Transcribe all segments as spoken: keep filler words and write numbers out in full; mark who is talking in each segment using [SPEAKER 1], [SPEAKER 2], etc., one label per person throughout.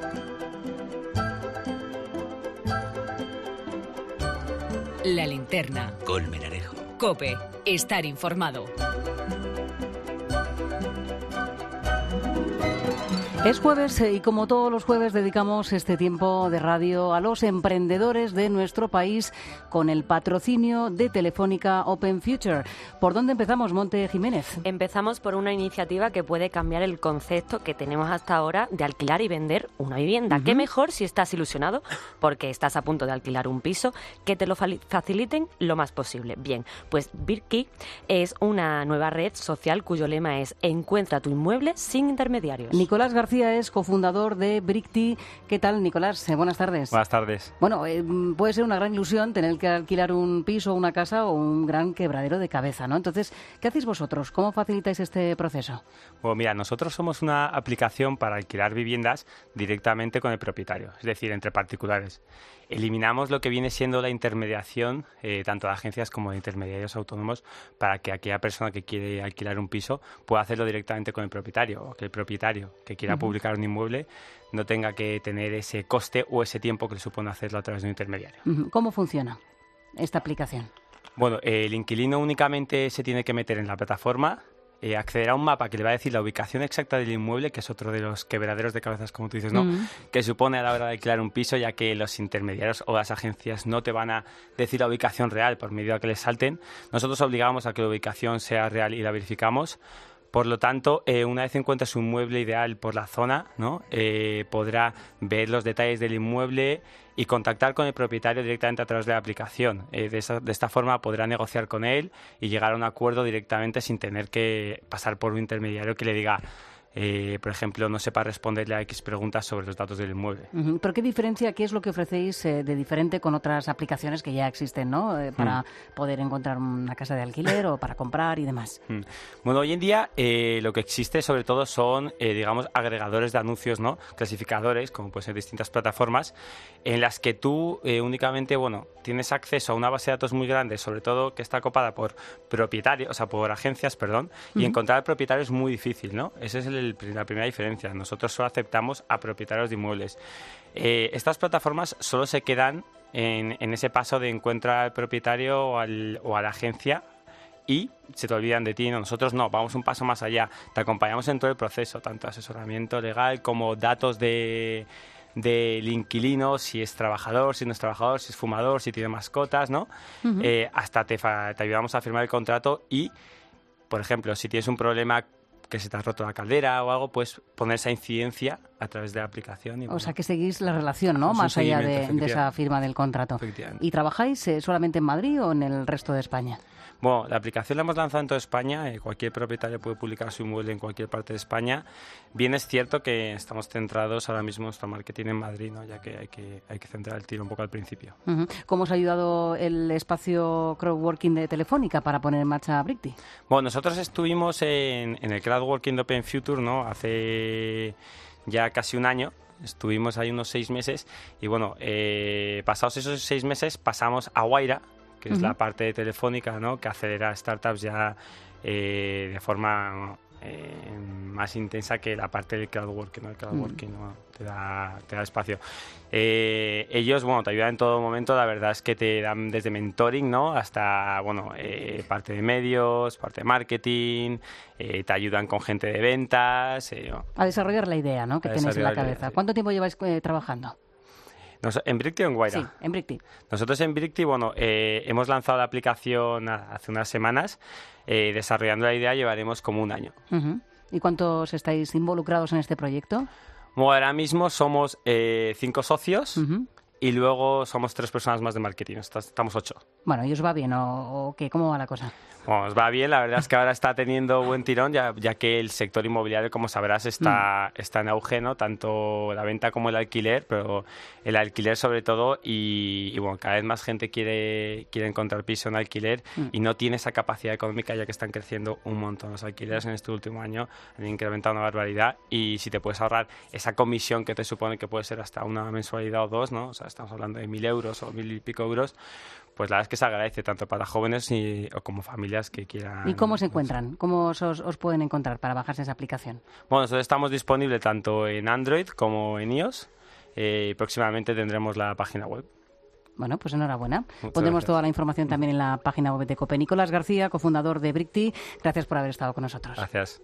[SPEAKER 1] La linterna.
[SPEAKER 2] Colmenarejo.
[SPEAKER 1] COPE. Estar informado.
[SPEAKER 3] Es jueves y como todos los jueves dedicamos este tiempo de radio a los emprendedores de nuestro país con el patrocinio de Telefónica Open Future. ¿Por dónde empezamos, Monte Jiménez?
[SPEAKER 4] Empezamos por una iniciativa que puede cambiar el concepto que tenemos hasta ahora de alquilar y vender una vivienda. Uh-huh. ¿Qué mejor si estás ilusionado porque estás a punto de alquilar un piso que te lo faciliten lo más posible? Bien, pues Brickty es una nueva red social cuyo lema es Encuentra tu inmueble sin intermediarios.
[SPEAKER 3] Nicolás García es cofundador de Brickty. ¿Qué tal, Nicolás? Eh, buenas tardes.
[SPEAKER 5] Buenas tardes.
[SPEAKER 3] Bueno, eh, puede ser una gran ilusión tener que alquilar un piso, una casa o un gran quebradero de cabeza, ¿no? Entonces, ¿qué hacéis vosotros? ¿Cómo facilitáis este proceso?
[SPEAKER 5] Bueno, mira, nosotros somos una aplicación para alquilar viviendas directamente con el propietario, es decir, entre particulares. Eliminamos lo que viene siendo la intermediación, eh, tanto de agencias como de intermediarios autónomos, para que aquella persona que quiere alquilar un piso pueda hacerlo directamente con el propietario, o que el propietario que quiera uh-huh. publicar un inmueble no tenga que tener ese coste o ese tiempo que le supone hacerlo a través de un intermediario.
[SPEAKER 3] Uh-huh. ¿Cómo funciona esta aplicación?
[SPEAKER 5] Bueno, eh, el inquilino únicamente se tiene que meter en la plataforma, Eh, acceder a un mapa que le va a decir la ubicación exacta del inmueble, que es otro de los quebraderos de cabezas, como tú dices, ¿no? Mm. Que supone a la hora de alquilar un piso, ya que los intermediarios o las agencias no te van a decir la ubicación real por medio de que les salten. Nosotros obligamos a que la ubicación sea real y la verificamos. Por lo tanto, eh, una vez encuentre su inmueble ideal por la zona, ¿no? eh, podrá ver los detalles del inmueble y contactar con el propietario directamente a través de la aplicación. Eh, de, esa, de esta forma podrá negociar con él y llegar a un acuerdo directamente sin tener que pasar por un intermediario que le diga, eh, por ejemplo, no sepa responderle a X preguntas sobre los datos del inmueble.
[SPEAKER 3] Uh-huh. ¿Pero qué diferencia, qué es lo que ofrecéis eh, de diferente con otras aplicaciones que ya existen, ¿no? Eh, para uh-huh. poder encontrar una casa de alquiler o para comprar y demás?
[SPEAKER 5] Uh-huh. Bueno, hoy en día eh, lo que existe sobre todo son, eh, digamos, agregadores de anuncios, ¿no? Clasificadores, como pueden ser distintas plataformas, en las que tú eh, únicamente, bueno, tienes acceso a una base de datos muy grande, sobre todo que está copada por propietarios, o sea, por agencias, perdón, uh-huh. y encontrar al propietario es muy difícil, ¿no? Ese es el la primera diferencia. Nosotros solo aceptamos a propietarios de inmuebles. Eh, estas plataformas solo se quedan en, en ese paso de encuentra al propietario o, al, o a la agencia y se te olvidan de ti. No, nosotros no, vamos un paso más allá. Te acompañamos en todo el proceso, tanto asesoramiento legal como datos de del inquilino, si es trabajador, si no es trabajador, si es fumador, si tiene mascotas, ¿no? Uh-huh. Eh, hasta te, te ayudamos a firmar el contrato y, por ejemplo, si tienes un problema que se te ha roto la caldera o algo, pues poner esa incidencia a través de la aplicación. Y,
[SPEAKER 3] o
[SPEAKER 5] bueno,
[SPEAKER 3] sea, que seguís la relación, ¿no? Más allá de, de esa firma del contrato. ¿Y trabajáis eh, solamente en Madrid o en el resto de España?
[SPEAKER 5] Bueno, la aplicación la hemos lanzado en toda España. Eh, cualquier propietario puede publicar su inmueble en cualquier parte de España. Bien es cierto que estamos centrados ahora mismo en nuestro marketing en Madrid, ¿no? Ya que hay que hay que centrar el tiro un poco al principio.
[SPEAKER 3] Uh-huh. ¿Cómo os ha ayudado el espacio crowdworking de Telefónica para poner en marcha Brickty?
[SPEAKER 5] Bueno, nosotros estuvimos en, en el crowdworking de Open Future, ¿no? Hace ya casi un año. Estuvimos ahí unos seis meses y, bueno, eh, pasados esos seis meses pasamos a Wayra, que es uh-huh. la parte de Telefónica, ¿no? Que acelera startups ya eh, de forma eh, más intensa que la parte del crowdworking, ¿no? El crowdworking uh-huh. ¿no? te da, te da espacio. Eh, ellos, bueno, te ayudan en todo momento. La verdad es que te dan desde mentoring, ¿no? Hasta, bueno, eh, parte de medios, parte de marketing, eh, te ayudan con gente de ventas. Eh, bueno,
[SPEAKER 3] a desarrollar la idea, ¿no? Que tenéis en la cabeza. Idea, sí. ¿Cuánto tiempo lleváis eh, trabajando?
[SPEAKER 5] Nos, ¿En Brickty o en Wayra?
[SPEAKER 3] Sí, en Brickty.
[SPEAKER 5] Nosotros en Brickty, bueno, eh, hemos lanzado la aplicación hace unas semanas. Eh, desarrollando la idea llevaremos como un año.
[SPEAKER 3] Uh-huh. ¿Y cuántos estáis involucrados en este proyecto?
[SPEAKER 5] Bueno, ahora mismo somos eh, cinco socios uh-huh. y luego somos tres personas más de marketing. Estamos ocho.
[SPEAKER 3] Bueno, ¿y os va bien o, o qué? ¿Cómo va la cosa?
[SPEAKER 5] Bueno, os va bien. La verdad es que ahora está teniendo buen tirón, ya, ya que el sector inmobiliario, como sabrás, está, mm. está en auge, ¿no? Tanto la venta como el alquiler, pero el alquiler sobre todo. Y, y bueno, cada vez más gente quiere, quiere encontrar piso en alquiler mm. y no tiene esa capacidad económica, ya que están creciendo un montón. Los alquileres en este último año han incrementado una barbaridad y si te puedes ahorrar esa comisión que te supone que puede ser hasta una mensualidad o dos, ¿no? O sea, estamos hablando de mil euros o mil y pico euros, pues la verdad es que se agradece tanto para jóvenes y, o como familias que quieran.
[SPEAKER 3] ¿Y cómo se encuentran? ¿Cómo os, os pueden encontrar para bajarse esa aplicación?
[SPEAKER 5] Bueno, nosotros estamos disponibles tanto en Android como en iOS eh, y próximamente tendremos la página web.
[SPEAKER 3] Bueno, pues enhorabuena.
[SPEAKER 5] Muchas
[SPEAKER 3] Pondremos
[SPEAKER 5] gracias.
[SPEAKER 3] toda la información también en la página web de COPE. Nicolás García, cofundador de Bricti, gracias por haber estado con nosotros.
[SPEAKER 5] Gracias.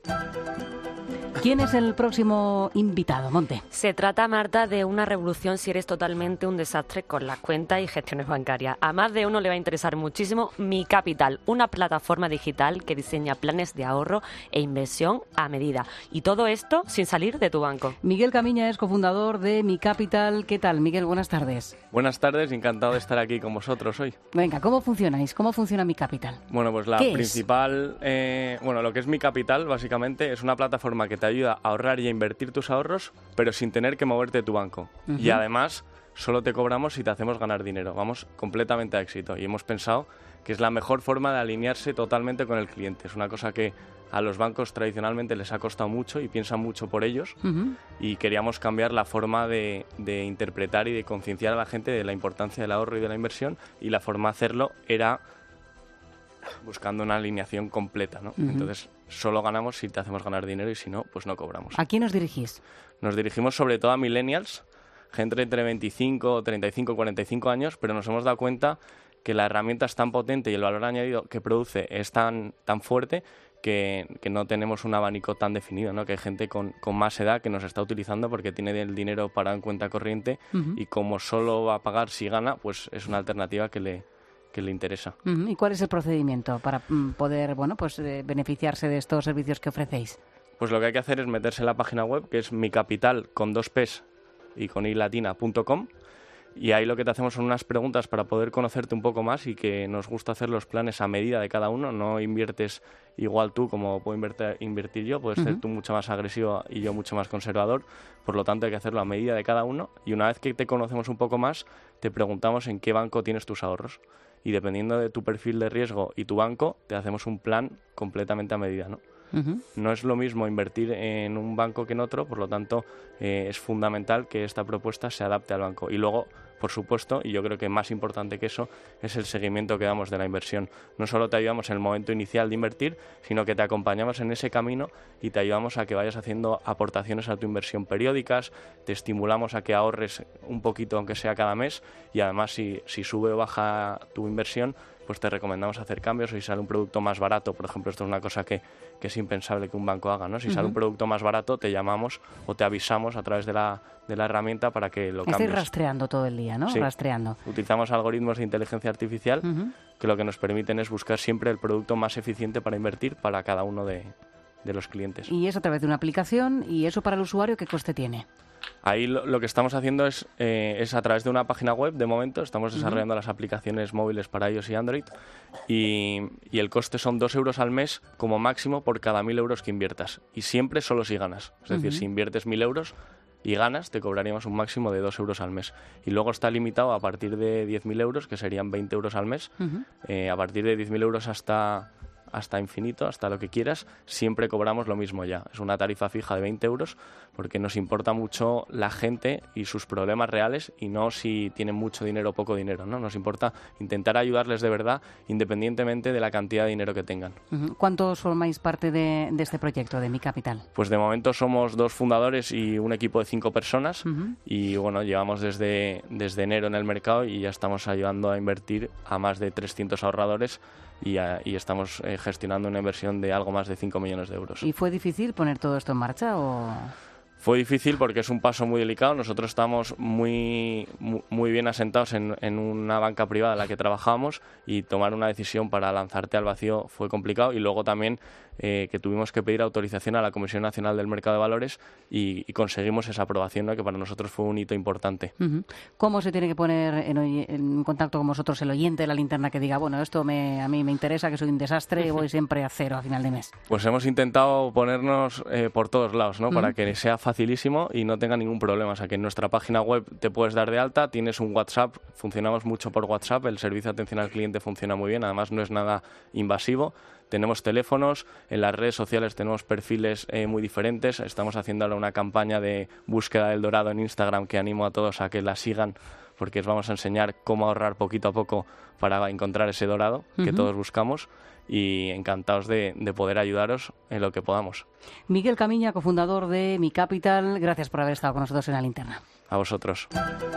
[SPEAKER 3] ¿Quién es el próximo invitado, Monte?
[SPEAKER 4] Se trata, Marta, de una revolución si eres totalmente un desastre con las cuentas y gestiones bancarias. A más de uno le va a interesar muchísimo Mi Capital, una plataforma digital que diseña planes de ahorro e inversión a medida. Y todo esto sin salir de tu banco.
[SPEAKER 3] Miguel Camiña es cofundador de Mi Capital. ¿Qué tal, Miguel? Buenas tardes.
[SPEAKER 2] Buenas tardes, encantado de estar aquí con vosotros hoy.
[SPEAKER 3] Venga, ¿cómo funcionáis? ¿Cómo funciona Mi Capital?
[SPEAKER 2] Bueno, pues la
[SPEAKER 3] ¿Qué es?
[SPEAKER 2] principal, eh, bueno, lo que es Mi Capital, básicamente, es una plataforma que te ayuda a ahorrar y a invertir tus ahorros, pero sin tener que moverte de tu banco.
[SPEAKER 3] Uh-huh.
[SPEAKER 2] Y además, solo te cobramos si te hacemos ganar dinero. Vamos completamente a éxito. Y hemos pensado que es la mejor forma de alinearse totalmente con el cliente. Es una cosa que a los bancos tradicionalmente les ha costado mucho y piensan mucho por ellos.
[SPEAKER 3] Uh-huh.
[SPEAKER 2] Y queríamos cambiar la forma de, de interpretar y de concienciar a la gente de la importancia del ahorro y de la inversión. Y la forma de hacerlo era buscando una alineación completa, ¿no?
[SPEAKER 3] Uh-huh.
[SPEAKER 2] Entonces, solo ganamos si te hacemos ganar dinero y si no, pues no cobramos.
[SPEAKER 3] ¿A quién os dirigís?
[SPEAKER 2] Nos dirigimos sobre todo a millennials, gente entre veinticinco, treinta y cinco, cuarenta y cinco años, pero nos hemos dado cuenta que la herramienta es tan potente y el valor añadido que produce es tan, tan fuerte que, que no tenemos un abanico tan definido, ¿no? Que hay gente con, con más edad que nos está utilizando porque tiene el dinero parado en cuenta corriente
[SPEAKER 3] Uh-huh.
[SPEAKER 2] y como solo va a pagar si gana, pues es una alternativa que le, que le interesa.
[SPEAKER 3] Uh-huh. ¿Y cuál es el procedimiento para mm, poder, bueno, pues eh, beneficiarse de estos servicios que ofrecéis?
[SPEAKER 2] Pues lo que hay que hacer es meterse en la página web, que es micapital con dos pes y con i latina punto com, y ahí lo que te hacemos son unas preguntas para poder conocerte un poco más y que nos gusta hacer los planes a medida de cada uno. No inviertes igual tú como puedo invertir, invertir yo, puedes ser
[SPEAKER 3] Uh-huh.
[SPEAKER 2] tú mucho más agresivo y yo mucho más conservador, por lo tanto hay que hacerlo a medida de cada uno, y una vez que te conocemos un poco más, te preguntamos en qué banco tienes tus ahorros. Y dependiendo de tu perfil de riesgo y tu banco, te hacemos un plan completamente a medida, ¿no?
[SPEAKER 3] Uh-huh.
[SPEAKER 2] No es lo mismo invertir en un banco que en otro, por lo tanto, eh, es fundamental que esta propuesta se adapte al banco. Y luego, por supuesto, y yo creo que más importante que eso, es el seguimiento que damos de la inversión. No solo te ayudamos en el momento inicial de invertir, sino que te acompañamos en ese camino y te ayudamos a que vayas haciendo aportaciones a tu inversión periódicas, te estimulamos a que ahorres un poquito, aunque sea cada mes, y además si, si sube o baja tu inversión, pues te recomendamos hacer cambios. Si sale un producto más barato, por ejemplo, esto es una cosa que, que es impensable que un banco haga, ¿no? Si uh-huh. sale un producto más barato, te llamamos o te avisamos a través de la, de la herramienta para que lo cambies.
[SPEAKER 3] Estáis rastreando todo el día, ¿no?
[SPEAKER 2] Sí.
[SPEAKER 3] Rastreando.
[SPEAKER 2] Utilizamos algoritmos de inteligencia artificial
[SPEAKER 3] Uh-huh.
[SPEAKER 2] que lo que nos permiten es buscar siempre el producto más eficiente para invertir para cada uno de, de los clientes.
[SPEAKER 3] Y es a través de una aplicación, y eso para el usuario, ¿qué coste tiene?
[SPEAKER 2] Ahí lo, lo que estamos haciendo es, eh, es a través de una página web, de momento, estamos desarrollando
[SPEAKER 3] Uh-huh.
[SPEAKER 2] las aplicaciones móviles para iOS y Android, y, y el coste son dos euros al mes como máximo por cada mil euros que inviertas, y siempre solo si ganas. Es decir,
[SPEAKER 3] Uh-huh.
[SPEAKER 2] si inviertes mil euros y ganas, te cobraríamos un máximo de dos euros al mes. Y luego está limitado a partir de diez mil euros, que serían veinte euros al mes,
[SPEAKER 3] Uh-huh.
[SPEAKER 2] eh, a partir de diez mil euros hasta... hasta infinito, hasta lo que quieras, siempre cobramos lo mismo ya. Es una tarifa fija de veinte euros porque nos importa mucho la gente y sus problemas reales y no si tienen mucho dinero o poco dinero, ¿no? Nos importa intentar ayudarles de verdad independientemente de la cantidad de dinero que tengan.
[SPEAKER 3] Uh-huh. ¿Cuántos formáis parte de, de este proyecto de Mi Capital?
[SPEAKER 2] Pues de momento somos dos fundadores y un equipo de cinco personas
[SPEAKER 3] Uh-huh.
[SPEAKER 2] y bueno, llevamos desde, desde enero en el mercado y ya estamos ayudando a invertir a más de trescientos ahorradores y, a, y estamos eh, gestionando una inversión de algo más de cinco millones de euros.
[SPEAKER 3] ¿Y fue difícil poner todo esto en marcha o...?
[SPEAKER 2] Fue difícil porque es un paso muy delicado. Nosotros estamos muy, muy bien asentados en, en una banca privada en la que trabajamos y tomar una decisión para lanzarte al vacío fue complicado. Y luego también eh, que tuvimos que pedir autorización a la Comisión Nacional del Mercado de Valores y, y conseguimos esa aprobación, ¿no? Que para nosotros fue un hito importante.
[SPEAKER 3] Uh-huh. ¿Cómo se tiene que poner en, en contacto con vosotros el oyente de la linterna que diga, bueno, esto me, a mí me interesa, que soy un desastre y voy siempre a cero a final de mes?
[SPEAKER 2] Pues hemos intentado ponernos eh, por todos lados, ¿no? Uh-huh. Para que sea facilísimo y no tenga ningún problema. O sea, que en nuestra página web te puedes dar de alta, tienes un WhatsApp, funcionamos mucho por WhatsApp, el servicio de atención al cliente funciona muy bien, además no es nada invasivo. Tenemos teléfonos, en las redes sociales tenemos perfiles eh, muy diferentes. Estamos haciendo ahora una campaña de búsqueda del dorado en Instagram que animo a todos a que la sigan porque os vamos a enseñar cómo ahorrar poquito a poco para encontrar ese dorado que
[SPEAKER 3] Uh-huh.
[SPEAKER 2] todos buscamos, y encantados de, de poder ayudaros en lo que podamos.
[SPEAKER 3] Miguel Camiña, cofundador de Mi Capital, gracias por haber estado con nosotros en La Linterna.
[SPEAKER 2] A vosotros.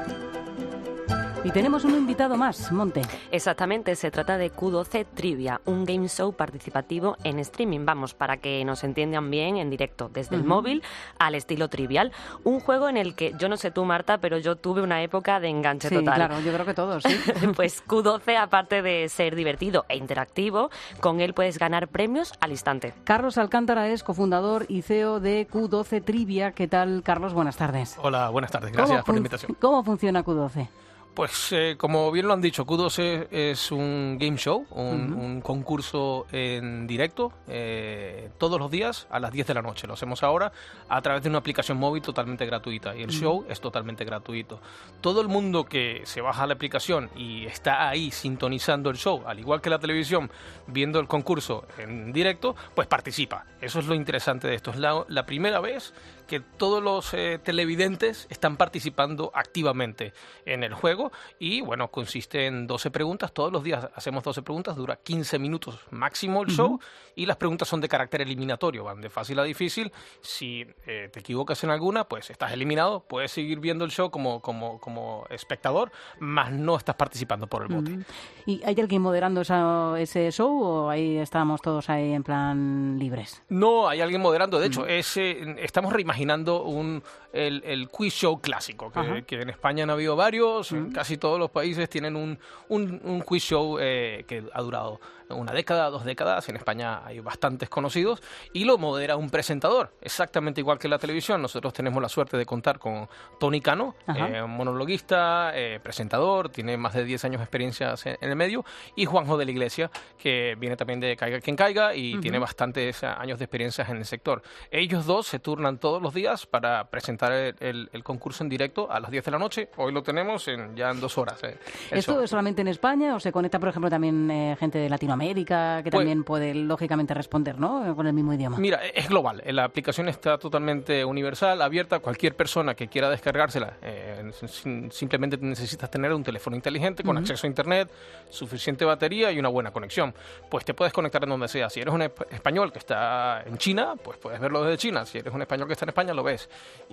[SPEAKER 3] Y tenemos un invitado más, Monte.
[SPEAKER 4] Exactamente, se trata de Q doce Trivia, un game show participativo en streaming, vamos, para que nos entiendan bien, en directo, desde el
[SPEAKER 3] Ujú.
[SPEAKER 4] móvil al estilo Trivial. Un juego en el que, yo no sé tú, Marta, pero yo tuve una época de enganche
[SPEAKER 3] Sí,
[SPEAKER 4] total.
[SPEAKER 3] claro, yo creo que todos, sí.
[SPEAKER 4] Pues Q doce, aparte de ser divertido e interactivo, con él puedes ganar premios al instante.
[SPEAKER 3] Carlos Alcántara es cofundador y C E O de Q doce Trivia. ¿Qué tal, Carlos? Buenas tardes.
[SPEAKER 6] Hola, buenas tardes. Gracias
[SPEAKER 3] ¿Cómo
[SPEAKER 6] por la
[SPEAKER 3] fun-
[SPEAKER 6] invitación.
[SPEAKER 3] ¿Cómo funciona Q doce?
[SPEAKER 6] Pues eh, como bien lo han dicho, Q doce es un game show, un,
[SPEAKER 3] Ujú.
[SPEAKER 6] un concurso en directo eh, todos los días a las diez de la noche. Lo hacemos ahora a través de una aplicación móvil totalmente gratuita y el show es totalmente gratuito. Todo el mundo que se baja la aplicación y está ahí sintonizando el show, al igual que la televisión, viendo el concurso en directo, pues participa. Eso es lo interesante de esto. Es la, la primera vez que todos los eh, televidentes están participando activamente en el juego y bueno, consiste en doce preguntas, todos los días hacemos doce preguntas, dura quince minutos máximo el show y las preguntas son de carácter eliminatorio, van de fácil a difícil. Si eh, te equivocas en alguna, pues estás eliminado, puedes seguir viendo el show como, como, como espectador, más no estás participando por el voto.
[SPEAKER 3] Ujú. ¿Y hay alguien moderando esa- ese show o ahí estamos todos ahí en plan libres?
[SPEAKER 6] No, hay alguien moderando. De hecho, ese, estamos reimaginando un, el, el quiz show clásico,
[SPEAKER 3] Ajá.
[SPEAKER 6] que, que en España han habido varios, en casi todos los países tienen un, un, un quiz show eh, que ha durado una década, dos décadas. En España hay bastantes conocidos y lo modera un presentador, exactamente igual que en la televisión. Nosotros tenemos la suerte de contar con Tony Cano,
[SPEAKER 3] Ajá.
[SPEAKER 6] eh, monologuista, eh, presentador, tiene más de diez años de experiencia en, en el medio, y Juanjo de la Iglesia, que viene también de Caiga Quien Caiga y
[SPEAKER 3] Ujú.
[SPEAKER 6] tiene bastantes años de experiencia en el sector. Ellos dos se turnan todos los días para presentar el, el- el concurso en directo a las diez de la noche. Hoy lo tenemos en, ya en dos horas. eh, el
[SPEAKER 3] ¿Esto
[SPEAKER 6] show.
[SPEAKER 3] es solamente en España o se conecta, por ejemplo, también eh, gente de Latinoamérica que
[SPEAKER 6] Pues-
[SPEAKER 3] también puede, lógicamente, responder, ¿no? Con el mismo idioma.
[SPEAKER 6] Mira, es global. La aplicación está totalmente universal, abierta. Cualquier persona que quiera descargársela, eh, sin- simplemente necesitas tener un teléfono inteligente con
[SPEAKER 3] Ujú.
[SPEAKER 6] acceso a internet, suficiente batería y una buena conexión. Pues te puedes conectar en donde sea. Si eres un esp- español que está en China, pues puedes verlo desde China. Si eres un español que está en España, lo ves.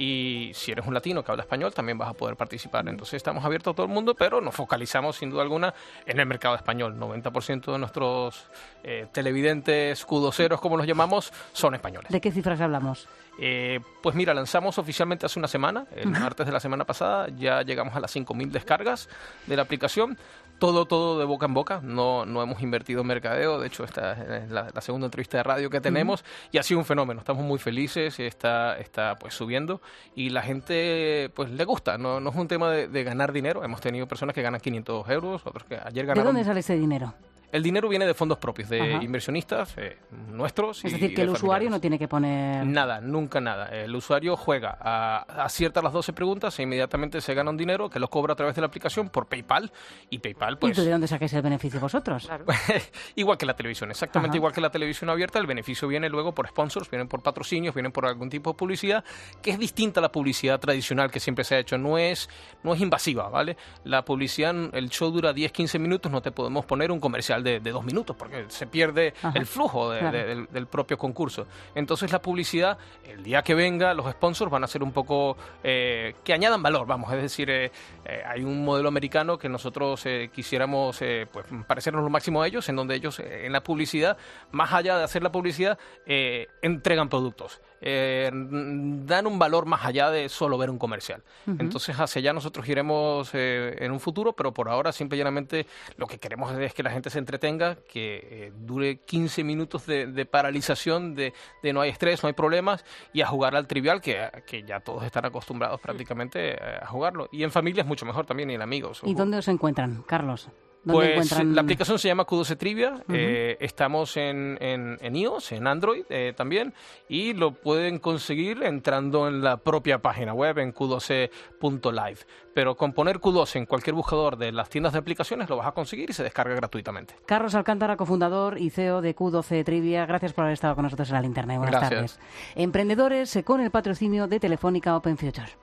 [SPEAKER 6] Y si eres un latino que habla español, también vas a poder participar. Entonces estamos abiertos a todo el mundo, pero nos focalizamos sin duda alguna en el mercado español. noventa por ciento de nuestros eh, televidentes cudoceros, como los llamamos, son españoles.
[SPEAKER 3] ¿De qué cifras hablamos?
[SPEAKER 6] Eh, pues mira, lanzamos oficialmente hace una semana, el martes de la semana pasada, ya llegamos a las cinco mil descargas de la aplicación. Todo, todo de boca en boca, no, no hemos invertido en mercadeo, de hecho esta es la, la segunda entrevista de radio que tenemos y ha sido un fenómeno, estamos muy felices, está, está pues subiendo y la gente pues le gusta, no, no es un tema de, de ganar dinero, hemos tenido personas que ganan quinientos euros, otros que ayer
[SPEAKER 3] ¿De
[SPEAKER 6] ganaron...
[SPEAKER 3] dónde sale ese dinero?
[SPEAKER 6] El dinero viene de fondos propios, de
[SPEAKER 3] Ajá.
[SPEAKER 6] inversionistas eh, nuestros.
[SPEAKER 3] Es
[SPEAKER 6] y
[SPEAKER 3] decir, que
[SPEAKER 6] de
[SPEAKER 3] el usuario
[SPEAKER 6] familiares.
[SPEAKER 3] no tiene que poner...
[SPEAKER 6] Nada, nunca nada. El usuario juega, a, acierta las doce preguntas e inmediatamente se gana un dinero que lo cobra a través de la aplicación por PayPal. Y PayPal,
[SPEAKER 3] ¿Y
[SPEAKER 6] pues,
[SPEAKER 3] tú de dónde saquéis el beneficio vosotros?
[SPEAKER 4] Claro.
[SPEAKER 6] igual que la televisión, exactamente
[SPEAKER 3] Ajá.
[SPEAKER 6] igual que la televisión abierta, el beneficio viene luego por sponsors, vienen por patrocinios, vienen por algún tipo de publicidad, que es distinta a la publicidad tradicional que siempre se ha hecho. No es, no es invasiva, ¿vale? La publicidad, el show dura diez, quince minutos, no te podemos poner un comercial de, de dos minutos, porque se pierde
[SPEAKER 3] Ajá.
[SPEAKER 6] el flujo de-
[SPEAKER 3] Claro.
[SPEAKER 6] de- del, del propio concurso. Entonces la publicidad, el día que venga, los sponsors van a ser un poco eh, que añadan valor, vamos, es decir, eh, eh, hay un modelo americano que nosotros eh, quisiéramos eh, pues, parecernos lo máximo a ellos, en donde ellos eh, en la publicidad, más allá de hacer la publicidad, eh, entregan productos. Eh, dan un valor más allá de solo ver un comercial.
[SPEAKER 3] Ujú.
[SPEAKER 6] Entonces hacia allá nosotros iremos eh, en un futuro, pero por ahora simple y llanamente lo que queremos es que la gente se entretenga, que eh, dure quince minutos de, de paralización, de, de no hay estrés, no hay problemas, y a jugar al trivial, que, que ya todos están acostumbrados prácticamente eh, a jugarlo. Y en familia es mucho mejor también, y en amigos.
[SPEAKER 3] ¿Y dónde os encuentran, Carlos? ¿Dónde
[SPEAKER 6] Pues
[SPEAKER 3] encuentran?
[SPEAKER 6] la aplicación se llama Q doce Trivia, eh, estamos en, en, en iOS, en Android eh, también, y lo pueden conseguir entrando en la propia página web en Q doce punto live. Pero con poner Q doce en cualquier buscador de las tiendas de aplicaciones lo vas a conseguir y se descarga gratuitamente.
[SPEAKER 3] Carlos Alcántara, cofundador y C E O de Q doce Trivia. Gracias por haber estado con nosotros en la linterna. Y buenas
[SPEAKER 6] Gracias.
[SPEAKER 3] tardes. Emprendedores eh, con el patrocinio de Telefónica Open Future.